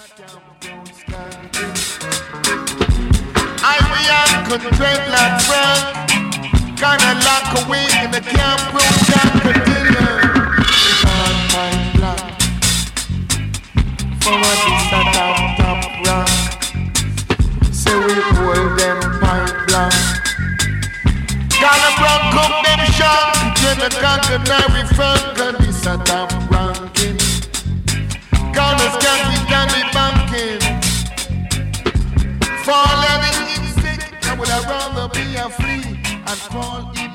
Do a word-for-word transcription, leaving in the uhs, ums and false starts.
I we are content like Frank, kinda lock away in the camp room, can't continue. On my block, for what is that top top rock? Say we hold them pint block. Gonna broke up them shank, get the conquer front, cause this a top ranking. Gonna scan me down the banking. For living in sick, I would have rather be a free and crawl in